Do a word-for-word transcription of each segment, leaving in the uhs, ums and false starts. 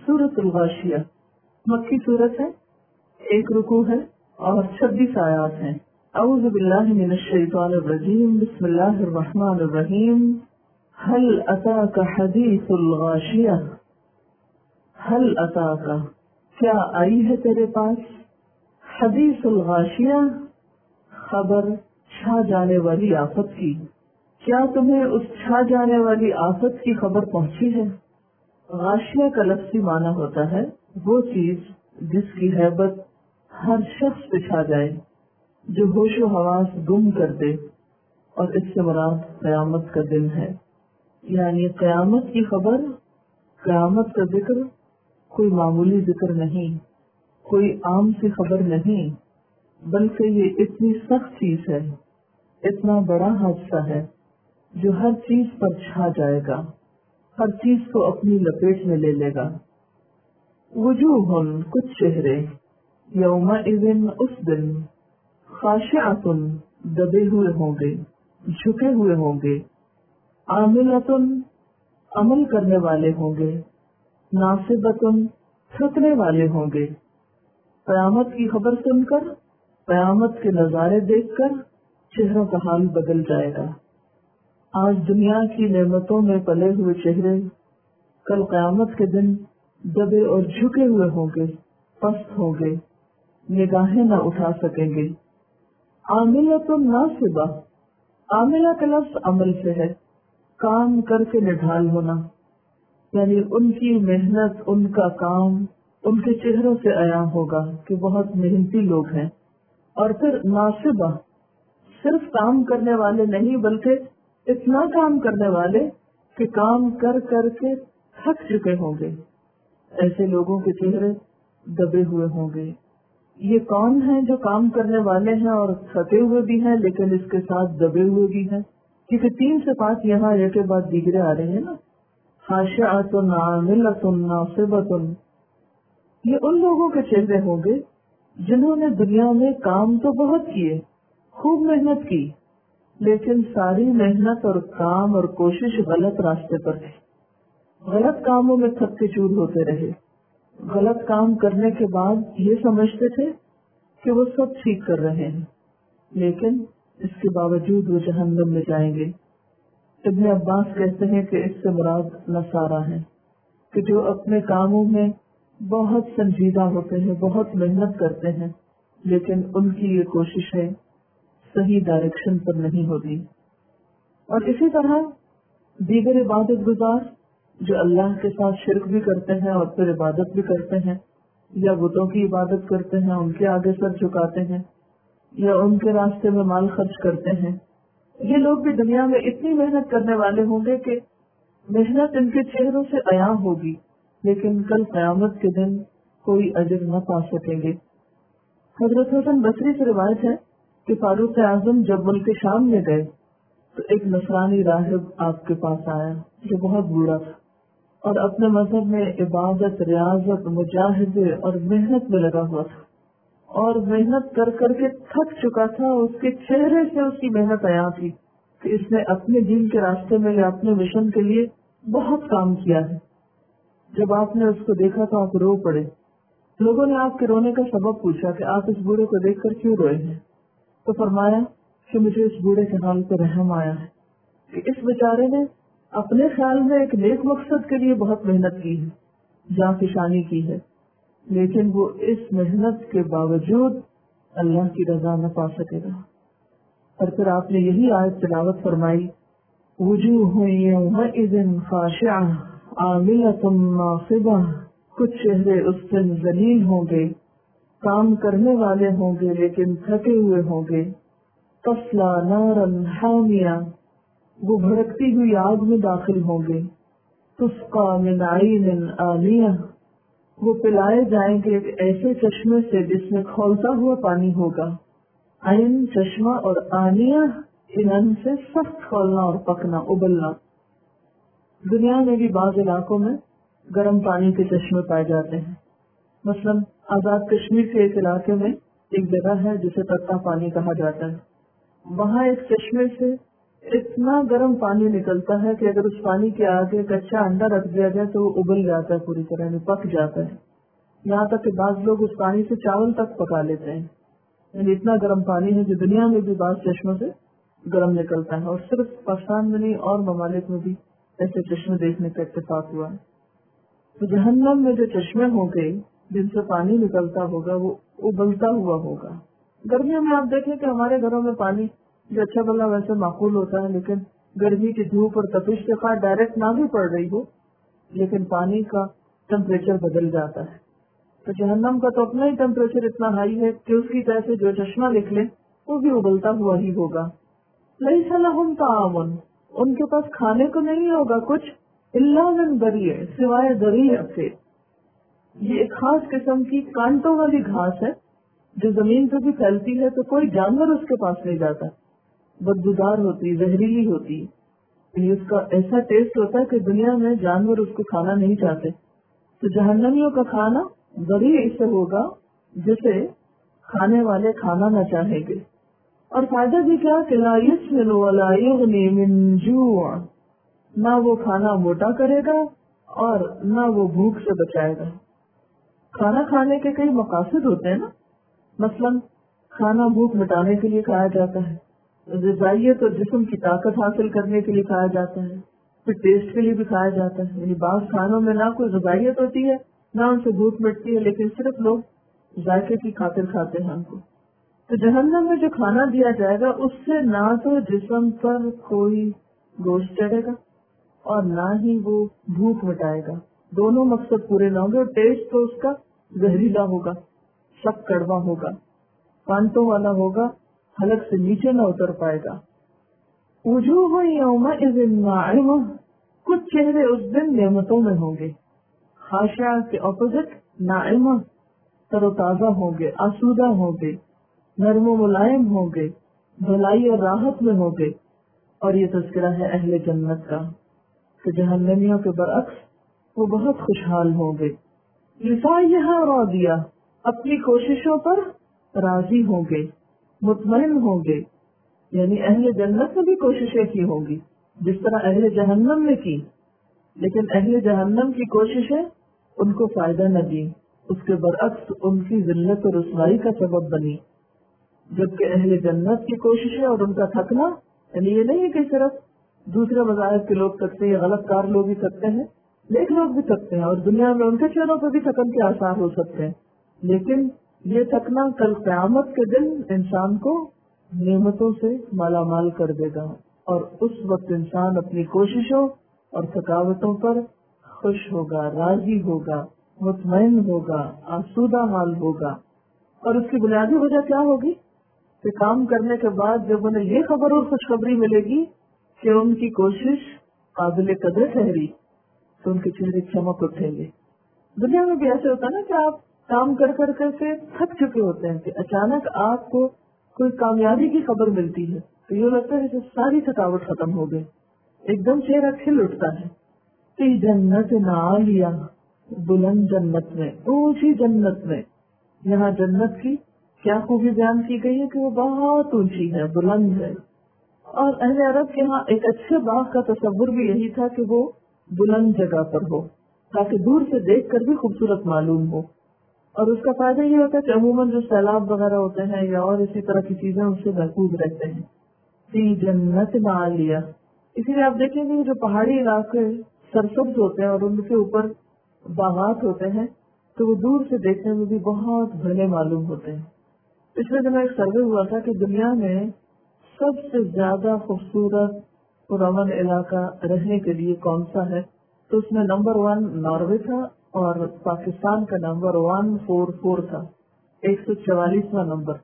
सूरत अल-गाशिया मक्की सूरत है, एक रुकू है और छब्बीस आयात हैं। अऊज़ु बिल्लाहि मिनश शैतानिर रजीम, बिस्मिल्लाहिर रहमानिर रहीम। हल अताका हदीसुल गाशिया, हल अताका क्या आई है तेरे पास, हदीसुल गाशिया खबर छा जाने वाली आफत की, क्या तुम्हें उस छा जाने वाली आफत की खबर पहुंची है। गाशिया का लफ्ज़ी माना होता है वो चीज जिसकी हैबत हर शख्स पे छा जाए, जो होशो हवास गुम कर दे, और इससे मुराद क़यामत का दिन है। यानी क़यामत की खबर, क़यामत का जिक्र कोई मामूली जिक्र नहीं, कोई आम सी खबर नहीं, बल्कि ये इतनी सख्त चीज है, इतना बड़ा हादसा है जो हर चीज पर छा जाएगा, हर चीज को अपनी लपेट में ले लेगा। वजूहुन कुछ चेहरे, यौमइज़िन उस दिन, खाशिअतुन दबे हुए होंगे, झुके हुए होंगे, आमिलतुन अमल करने वाले होंगे, नासिबतुन थकने वाले होंगे। क़यामत की खबर सुनकर, क़यामत के नजारे देखकर चेहरों का हाल बदल जाएगा। आज दुनिया की नेमतों में पले हुए चेहरे कल क़यामत के दिन दबे और झुके हुए होंगे, पस्त होंगे, निगाहें न उठा सकेंगे। आमिलतुन नासिबा, आमिला का लफ्ज़ अमल से है, काम करके निढाल होना, यानी उनकी मेहनत, उनका काम उनके चेहरों से आया होगा कि बहुत मेहनती लोग हैं। और फिर नासिबा, सिर्फ काम करने वाले नहीं बल्कि इतना काम करने वाले कि काम कर कर के थक चुके होंगे। ऐसे लोगों के चेहरे दबे हुए होंगे। ये कौन है जो काम करने वाले हैं और थके हुए भी हैं लेकिन इसके साथ दबे हुए भी हैं, क्योंकि तीन सिफात यहाँ एक के बाद दीगरे आ रहे हैं ना। खाशिअतुन आमिलतुन नासिबतुन, ये उन लोगों के चेहरे होंगे जिन्होंने दुनिया में काम तो बहुत किए, खूब मेहनत की, लेकिन सारी मेहनत और काम और कोशिश गलत रास्ते पर थी। गलत कामों में थक के चूर होते रहे। गलत काम करने के बाद ये समझते थे कि वो सब ठीक कर रहे हैं, लेकिन इसके बावजूद वो जहन्नम में जाएंगे। इब्न अब्बास कहते हैं कि इससे मुराद नसारा है कि जो अपने कामों में बहुत संजीदा होते हैं, बहुत मेहनत करते हैं, लेकिन उनकी ये कोशिशें सही डायरेक्शन पर नहीं होती। और इसी तरह दीगर इबादत गुजार जो अल्लाह के साथ शिर्क भी करते हैं और फिर इबादत भी करते हैं, या बुतों की इबादत करते हैं, उनके आगे सर झुकाते हैं, या उनके रास्ते में माल खर्च करते हैं, ये लोग भी दुनिया में इतनी मेहनत करने वाले होंगे कि मेहनत इनके चेहरों से अया होगी, लेकिन कल क़यामत के दिन कोई अजर न पा सकेंगे। हजरत हसन बसरी से रिवायत है कि फारूक आजम जब मुल्क शाम में गए तो एक नसरानी राहिब आपके पास आया जो बहुत बूढ़ा था और अपने मजहब में इबादत, रियाजत, मुजाहिदे और मेहनत में लगा हुआ था, और मेहनत कर कर के थक चुका था। उसके चेहरे से उसकी मेहनत आया थी कि इसने अपने दीन के रास्ते में या अपने मिशन के लिए बहुत काम किया है। जब आपने उसको देखा तो आप रो पड़े। लोगों ने आपके रोने का सबब पूछा कि आप इस बूढ़े को देखकर क्यों रोए हैं, तो फरमाया कि मुझे इस बूढ़े के हाल पर रहम आया है कि इस बेचारे ने अपने ख्याल में एक नेक मकसद के लिए बहुत मेहनत की है, जांफिशानी की है, लेकिन वो इस मेहनत के बावजूद अल्लाह की रजा न पा सकेगा। और फिर आपने यही आयत तिलावत फरमाई, वजूहुन यौमइज़िन खाशिआ आमिलतुन नासिबा, कुछ चेहरे उस दिन जलील होंगे, काम करने वाले होंगे लेकिन थके हुए होंगे। तस्ला नारन हामिया, वो भड़कती हुई आग में दाखिल होंगे। तुस्का मिन आइनिन आनिया, वो पिलाए जाएंगे एक ऐसे चश्मे से जिसमें खौलता हुआ पानी होगा। आइन चश्मा और आनिया, इन से सख्त खौलना और पकना, उबलना। दुनिया में भी बाज़ इलाकों में गर्म पानी के चश्मे पाए जाते हैं। मसलन आजाद कश्मीर के एक इलाके में एक जगह है जिसे तत्ता पानी कहा जाता है। वहाँ एक चश्मे से اتنا گرم پانی نکلتا ہے کہ اگر اس پانی کے آگے کچا انڈا رکھ دیا جائے تو وہ ابل جاتا ہے، پوری طرح یعنی پک جاتا ہے. یہاں تک کہ بعض لوگ اس پانی سے چاول تک پکا لیتے ہیں. یعنی اتنا گرم پانی ہے جو دنیا میں بھی بعض چشموں سے گرم نکلتا ہے، اور صرف پاکستان میں نہیں اور ممالک میں بھی ایسے چشمے دیکھنے کا اتفاق ہوا ہے. تو جہنم میں جو چشمے ہوں گے جن سے پانی نکلتا ہوگا وہ ابلتا ہوا ہوگا. گرمیوں میں آپ دیکھیں کہ ہمارے گھروں میں پانی جو اچھا بلا ویسے معقول ہوتا ہے، لیکن گرمی کی دھوپ اور تپش کے خواہ ڈائریکٹ نہ بھی پڑ رہی ہو لیکن پانی کا ٹیمپریچر بدل جاتا ہے. تو جہنم کا تو اپنا ہی ٹیمپریچر اتنا ہائی ہے کہ اس کی طرح سے جو چشمہ نکلے وہ بھی ابلتا ہوا ہی ہوگا. لیس لہم طعام، ان کے پاس کھانے کو نہیں ہوگا کچھ، الا من ضریع، سوائے ضریع سے. یہ ایک خاص قسم کی کانٹوں والی گھاس ہے جو زمین پہ بھی پھیلتی ہے تو کوئی جانور اس کے پاس نہیں جاتا. بدبودار ہوتی، زہریلی ہوتی، اس کا ایسا ٹیسٹ ہوتا ہے کہ دنیا میں جانور اس کو کھانا نہیں چاہتے. تو جہنمیوں کا کھانا ضریع سے ہوگا جسے کھانے والے کھانا نہ چاہیں گے. اور فائدہ بھی کیا کہ لا یسمن ولا یغنی من جوع، نہ وہ کھانا موٹا کرے گا اور نہ وہ بھوک سے بچائے گا. کھانا کھانے کے کئی مقاصد ہوتے ہیں نا، مثلاً کھانا بھوک مٹانے کے لیے کھایا جاتا ہے، غذائیت اور جسم کی طاقت حاصل کرنے کے لیے کھایا جاتا ہے، پھر ٹیسٹ کے لیے بھی کھایا جاتا ہے. یعنی بعض کھانوں میں نہ کوئی غذائیت ہوتی ہے نہ ان سے بھوک مٹتی ہے، لیکن صرف لوگ ذائقے کی خاطر کھاتے ہیں ان کو. تو جہنم میں جو کھانا دیا جائے گا اس سے نہ تو جسم پر کوئی گوشت چڑھے گا اور نہ ہی وہ بھوک مٹائے گا. دونوں مقصد پورے نہ ہوں گے. اور ٹیسٹ تو اس کا زہریلا ہوگا، سخت کڑوا ہوگا، کانٹوں والا ہوگا، حلق سے نیچے نہ اتر پائے گا. وجوہ یومئذ ناعمہ، کچھ چہرے اس دن نعمتوں میں ہوں گے. خاشعہ کے اپوزٹ ناعمہ، تر و تازہ ہوں گے، آسودہ ہوں گے، نرم و ملائم ہوں گے، بھلائی اور راحت میں ہوں گے. اور یہ تذکرہ ہے اہل جنت کا کہ جہنمیوں کے برعکس وہ بہت خوشحال ہوں گے. لسعیہا راضیہ، اپنی کوششوں پر راضی ہوں گے، مطمئن ہوں گے. یعنی اہل جنت نے بھی کوششیں کی ہوں گی جس طرح اہل جہنم نے کی، لیکن اہل جہنم کی کوششیں ان کو فائدہ نہ دی، اس کے برعکس ان کی ذلت اور رسوائی کا سبب بنی. جبکہ اہل جنت کی کوششیں اور ان کا تھکنا، یعنی یہ نہیں کہ صرف دوسرے مذاہب کے لوگ تھکتے ہیں، غلط کار لوگ ہی تھکتے ہیں، نیک لوگ بھی تھکتے ہیں اور دنیا میں ان کے چہروں پہ بھی تھکن کے آثار ہو سکتے ہیں. لیکن یہ تھکنا کل قیامت کے دن انسان کو نعمتوں سے مالا مال کر دے گا، اور اس وقت انسان اپنی کوششوں اور تھکاوٹوں پر خوش ہوگا، راضی ہوگا، مطمئن ہوگا، آسودہ حال ہوگا. اور اس کی بنیادی وجہ کیا ہوگی کہ کام کرنے کے بعد جب انہیں یہ خبر اور خوشخبری ملے گی کہ ان کی کوشش قابل قدر ٹھہری تو ان کے چہرے چمک اٹھیں گے. دنیا میں بھی ایسے ہوتا ہے نا کہ آپ کام کر کر کر کے تھک چکے ہوتے ہیں کہ اچانک آپ کو کوئی کامیابی کی خبر ملتی ہے تو یہ لگتا ہے کہ ساری تھکاوٹ ختم ہو گئی، ایک دم چہرہ کھل اٹھتا ہے. کہ جنت عالیہ، بلند جنت میں، اونچی جنت میں. یہاں جنت کی کیا خوبی بیان کی گئی ہے کہ وہ بہت اونچی ہے، بلند ہے. اور اہل عرب کے یہاں ایک اچھے باغ کا تصور بھی یہی تھا کہ وہ بلند جگہ پر ہو تاکہ دور سے دیکھ کر بھی خوبصورت معلوم ہو. اور اس کا فائدہ یہ ہوتا ہے کہ عموماً جو سیلاب وغیرہ ہوتے ہیں یا اور اسی طرح کی چیزیں اس سے محفوظ رہتے ہیں. فی جنت عالیہ، اسی لیے آپ دیکھیں گے جو پہاڑی علاقے سرسبز ہوتے ہیں اور ان کے اوپر باغات ہوتے ہیں تو وہ دور سے دیکھنے میں بھی بہت گھنے معلوم ہوتے ہیں. پچھلے دنوں ایک سروے ہوا تھا کہ دنیا میں سب سے زیادہ خوبصورت پرامن علاقہ رہنے کے لیے کون سا ہے، تو اس میں نمبر ون ناروے تھا اور پاکستان کا نمبر ون فور فور تھا، ایک سو چوالیسواں نمبر.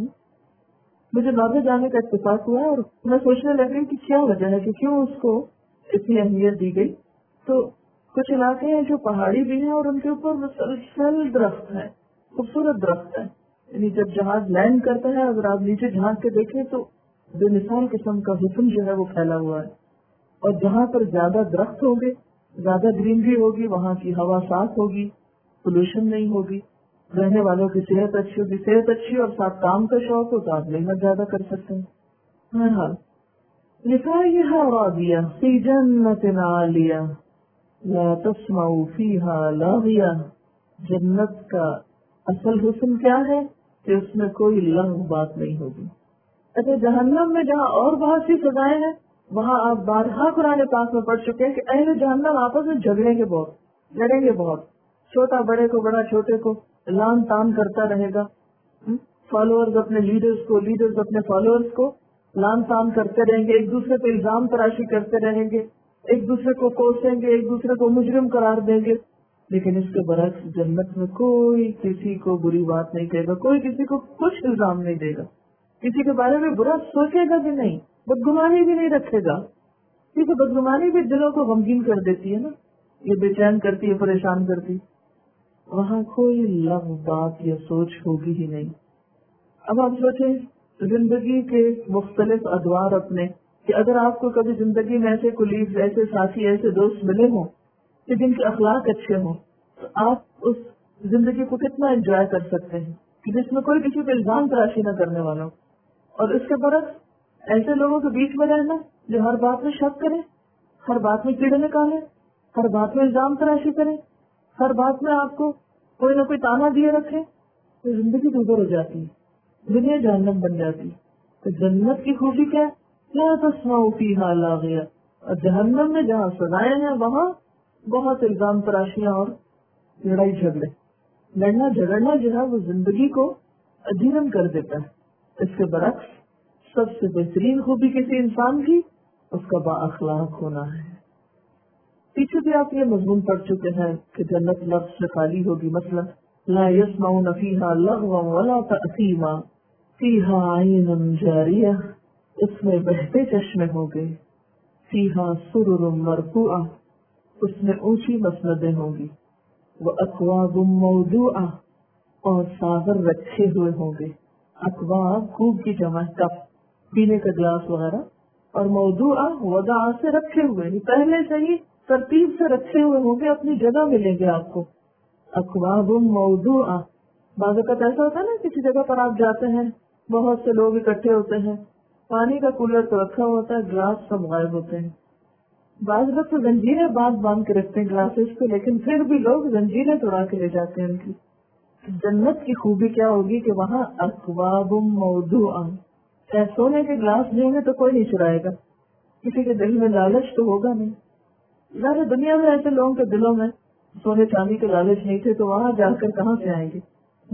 مجھے ناروے جانے کا اتفاق ہوا اور میں سوچنے لگی کہ کیا وجہ ہے کہ کیوں اس کو اتنی اہمیت دی گئی. تو کچھ علاقے ہیں جو پہاڑی بھی ہیں اور ان کے اوپر مسلسل درخت ہیں، خوبصورت درخت ہیں. یعنی جب جہاز لینڈ کرتا ہے اگر آپ نیچے جھانک کے دیکھیں تو بے مثال قسم کا حسن جو ہے وہ پھیلا ہوا ہے. اور جہاں پر زیادہ درخت ہوں گے، زیادہ گرینری ہوگی، وہاں کی ہوا صاف ہوگی، پولوشن نہیں ہوگی، رہنے والوں کی صحت اچھی ہوگی. صحت اچھی اور ساتھ کام کا شوق ہو تو آپ محنت زیادہ کر سکتے ہیں. بہرحال لِسَعْيِهَا رَاضِيَةٌ فِي جَنَّةٍ عَالِيَةٍ لَا تَسْمَعُ فِيهَا لَاغِيَةً، جنت کا اصل حسن کیا ہے کہ اس میں کوئی لغو بات نہیں ہوگی۔ اچھا جہنم میں جہاں اور بہت سی سزائیں ہیں، وہاں آپ بارہا قرآن پاک میں پڑھ چکے ہیں کہ اہل جہنم آپس میں جھگڑیں گے بہت، لڑیں گے بہت، چھوٹا بڑے کو، بڑا چھوٹے کو لان تان کرتا رہے گا، فالوورز اپنے لیڈرز کو، لیڈرز اپنے فالوورز کو لان تان کرتے رہیں گے، ایک دوسرے پہ الزام تراشی کرتے رہیں گے، ایک دوسرے کو کوسیں گے، ایک دوسرے کو مجرم قرار دیں گے۔ لیکن اس کے برعکس جنت میں کوئی کسی کو بری بات نہیں کہے گا، کوئی کسی کو کچھ الزام نہیں دے گا، کسی کے بارے میں برا سوچے گا بھی نہیں، بدگمانی بھی نہیں رکھے گا، کیونکہ بدگمانی بھی دلوں کو غمگین کر دیتی ہے نا، یہ بے چین کرتی ہے، پریشان کرتی۔ وہاں کوئی لغو بات یا سوچ ہوگی ہی نہیں۔ اب آپ سوچیں زندگی کے مختلف ادوار اپنے، کہ اگر آپ کو کبھی زندگی میں ایسے کولیگز، ایسے ساتھی، ایسے دوست ملے ہوں کہ جن کے اخلاق اچھے ہوں، تو آپ اس زندگی کو کتنا انجوائے کر سکتے ہیں کہ جس میں کوئی کسی پہ الزام تراشی نہ کرنے والا ہو۔ اور اس کے برعکس ایسے لوگوں کے بیچ میں رہنا جو ہر بات میں شک کرے، ہر بات میں کیڑے نکالے، ہر بات میں الزام تراشی کرے، ہر بات میں آپ کو کوئی نہ کوئی تانا دیے رکھے، تو زندگی گزر ہو جاتی ہے، دنیا جہنم بن جاتی ہے۔ تو جنت کی خوبی کیا ہے؟ لا تسمع فیہا لاغیہ، اور جہنم میں جہاں سزائیں ہیں وہاں بہت الزام تراشیاں اور لڑائی جھگڑے، لڑنا جھگڑنا جو ہے وہ زندگی کو اجیرن کر دیتا ہے۔ اس کے برعکس سب سے بہترین خوبی کسی انسان کی اس کا با اخلاق ہونا ہے۔ پیچھے بھی آپ یہ مضمون پڑھ چکے ہیں کہ جنت لفظ سے خالی ہوگی، مثلا لا يسمعون فيها لغوا ولا تأثیما فيها عین جاریہ، اس میں بہتے چشمے ہوں گے، فيها سرر مرفوعہ، اس میں اونچی مسندیں ہوں گی، وأکواب موضوعہ، اور ساغر رکھے ہوئے ہوں گے۔ اکواب کوب کی جمع کپ، پینے کا گلاس وغیرہ، اور موضوعہ وضع سے رکھے ہوئے، پہلے سے ہی ترتیب سے رکھے ہوئے ہوں گے، اپنی جگہ ملیں گے آپ کو۔ اکواب موضوعہ، بعض اوقات ایسا ہوتا ہے نا کسی جگہ پر آپ جاتے ہیں، بہت سے لوگ اکٹھے ہوتے ہیں، پانی کا کولر تو رکھا ہوتا ہے، گلاس سب غائب ہوتے ہیں، بعض لوگ تو زنجیریں باندھ باندھ کے رکھتے ہیں گلاسز کو، لیکن پھر بھی لوگ زنجیریں توڑا کے لے جاتے ہیں ان کی۔ جنت کی خوبی کیا ہوگی کہ وہاں اکواب موضوعہ، چاہے سونے کے گلاس بھی ہوں گے تو کوئی نہیں چرائے گا، کسی کے دل میں لالچ تو ہوگا نہیں۔ ظاہر دنیا میں ایسے لوگوں کے دلوں میں سونے چاندی کے لالچ نہیں تھے، تو وہاں جا کر کہاں سے آئیں گے؟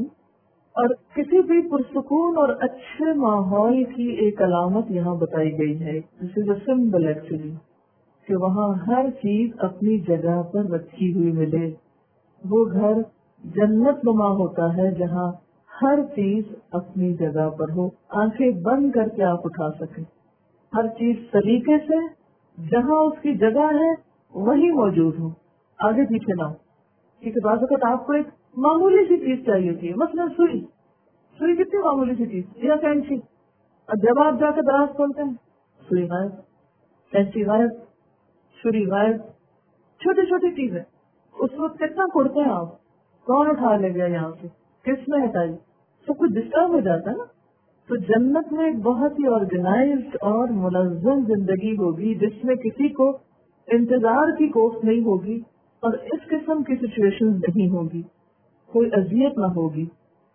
اور کسی بھی پرسکون اور اچھے ماحول کی ایک علامت یہاں بتائی گئی ہے، دس از اے سمبل ایکچولی، کہ وہاں ہر چیز اپنی جگہ پر رکھی ہوئی ملے۔ وہ گھر جنت نما ہوتا ہے جہاں ہر چیز اپنی جگہ پر ہو، آنکھیں بند کر کے آپ اٹھا سکیں، ہر چیز سلیقے سے جہاں اس کی جگہ ہے وہی موجود ہو، آگے پیچھے نہ ہو۔ کیونکہ بعض اوقات آپ کو ایک معمولی سی چیز چاہیے ہوتی ہے، مثلا سوئی سوئی کتنی معمولی سی چیز، یا کینچی، اور جب آپ جا کے دراز کھولتے ہیں سوئی غائب، کینچی غائب، چھری غائب، چھوٹی چھوٹی چیزیں، اس وقت کتنا کھڑتے ہیں آپ، کون اٹھا لے گیا یہاں سے، کس نے ہٹائی، سب کچھ ڈسٹرب ہو جاتا ہے نا۔ تو جنت میں ایک بہت ہی آرگنائزڈ اور منظم زندگی ہوگی جس میں کسی کو انتظار کی کوف نہیں ہوگی اور اس قسم کی سچویشن نہیں ہوگی، کوئی اذیت نہ ہوگی۔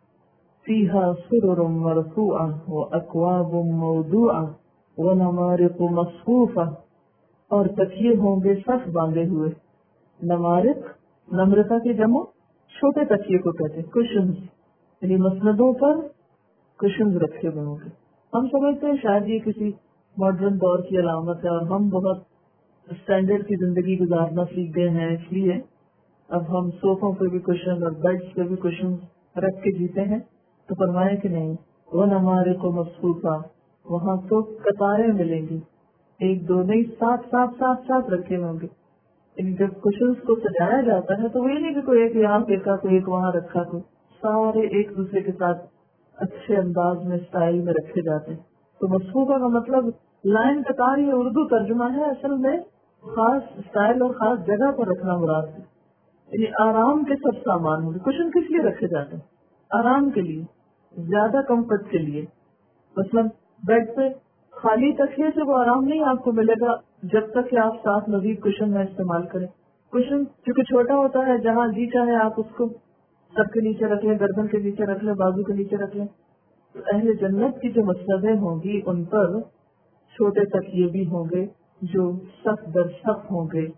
فیہا سرر مرفوعہ واکواب موضوعہ ونمارق مصفوفہ، اور تکیے ہوں گے صف باندھے ہوئے۔ نمارق، نمرقہ کی جمع چھوٹے تکیے کو کہتے ہیں، کشنز، یعنی مسندوں پر کشنز رکھے ہوئے ہوں گے۔ ہم سمجھتے ہیں شاید یہ کسی ماڈرن دور کی علامت ہے اور ہم بہت اسٹینڈرڈ کی زندگی گزارنا سیکھ گئے ہیں، اس لیے اب ہم صوفوں پہ بھی کشن اور بیڈس پہ بھی کشن رکھ کے جیتے ہیں۔ تو فرمائے کہ نہیں، وہ نمارق و مصفوفہ، وہاں تو قطاریں ملیں گی، ایک دو نہیں، ساتھ ساتھ ساتھ ساتھ رکھے ہوں گے۔ جب کشنز کو سجایا جاتا ہے تو وہ یہ نہیں کہ کوئی ایک یہاں پھینکا، کوئی ایک وہاں رکھا، کوئی سارے ایک دوسرے کے ساتھ اچھے انداز میں اسٹائل میں رکھے جاتے ہیں۔ تو مصفوفہ کا مطلب لائن قطار، یہ اردو ترجمہ ہے، اصل میں خاص اسٹائل اور خاص جگہ پر رکھنا مراد ہے، یعنی آرام کے سب سامان ہوں گے۔ کشن کس لیے رکھے جاتے ہیں؟ آرام کے لیے، زیادہ کمفرٹ کے لیے۔ مثلا بیڈ پہ خالی تکیے سے وہ آرام نہیں آپ کو ملے گا جب تک کہ آپ ساتھ مزید کشن نہ استعمال کریں. کشن چونکہ چھوٹا ہوتا ہے، جہاں جی چاہے آپ اس کو سر کے نیچے رکھ لیں، گردن کے نیچے رکھ لیں، بازو کے نیچے رکھ لیں. تو اہل جنت کی جو مسندیں ہوں گی ان پر چھوٹے تکیے بھی ہوں گے جو سخت در سخت ہوں گے.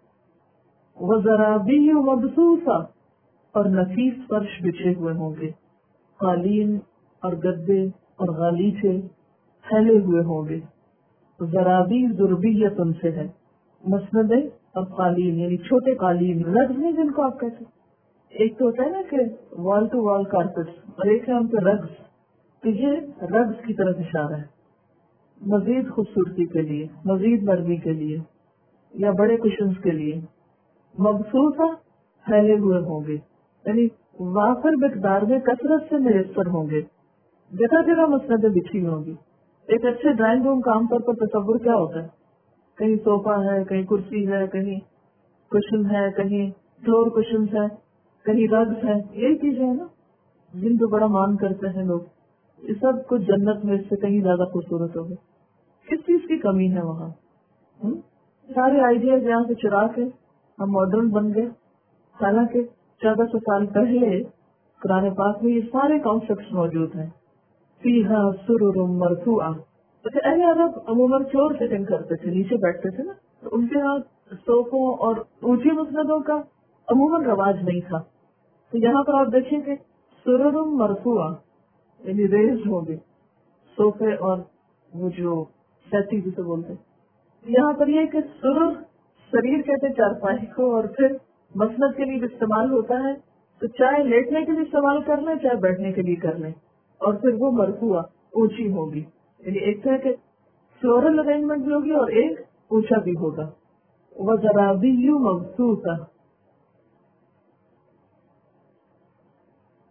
وَزَرَابِيُّ مَبْثُوثَةٌ اور نفیس فرش بچھے ہوئے ہوں گے. قالین اور گدے اور غالیچے پھیلے ہوئے ہوں گے. زرابی ضربیت ان سے ہے، مسندیں اور قالین یعنی چھوٹے قالین، رگز نہیں جن کو آپ کہتے ہیں. ایک تو ہوتا ہے نا کہ وال ٹو وال کارپیٹس اور ایک ہے ان پہ رگز. تو یہ رگز کی طرف اشارہ ہے، مزید خوبصورتی کے لیے، مزید نرمی کے لیے یا بڑے کشنز کے لیے. مبسوطہ پھیلے ہوئے ہوں گے یعنی وافر مقدار میں کثرت سے میسر ہوں گے. جگہ جگہ مسندیں بچھی ہوں گی. ایک اچھے ڈرائنگ روم کا عام طور پر تصور کیا ہوتا ہے؟ کہیں صوفہ ہے، کہیں کرسی ہے، کہیں کشن ہے، کہیں فلور کشنز ہے، کہیں رگز ہے. یہی چیزیں ہیں نا جن کو بڑا مان کرتے ہیں لوگ. یہ سب کچھ جنت میں اس سے کہیں زیادہ خوبصورت ہوگا. کس چیز کی کمی ہے وہاں؟ ہم؟ سارے آئیڈیاز یہاں سے چرا کے ہم ماڈرن بن گئے. حالانکہ چودہ سو سال پہلے قرآن پاک میں یہ سارے کانسیپٹس موجود ہیں. فیہا سرر مرفوعہ. اچھا اہل عرب عموماً فلور سیٹنگ کرتے تھے، نیچے بیٹھتے تھے نا، تو ان کے ہاں صوفوں اور اونچی مسندوں کا عموماً رواج نہیں تھا. تو یہاں پر آپ دیکھیں کہ سرر مرفوعہ یعنی ریز ہوں گے صوفے اور وہ جو سیٹی جسے بولتے ہیں. یہاں پر یہ کہ سرر شریر کہتے ہیں چارپائی کو، اور پھر مسند کے لیے بھی استعمال ہوتا ہے. تو چاہے لیٹنے کے لیے استعمال کر لیں چاہے بیٹھنے کے لیے کر لیں. اور پھر وہ مرفوعہ اونچی ہوگی، یعنی ایک طرح کہ فلورل ارینجمنٹ بھی ہوگی اور ایک اونچا بھی ہوگا. وَزَرَابِيُّ مَبْثُوثَةٌ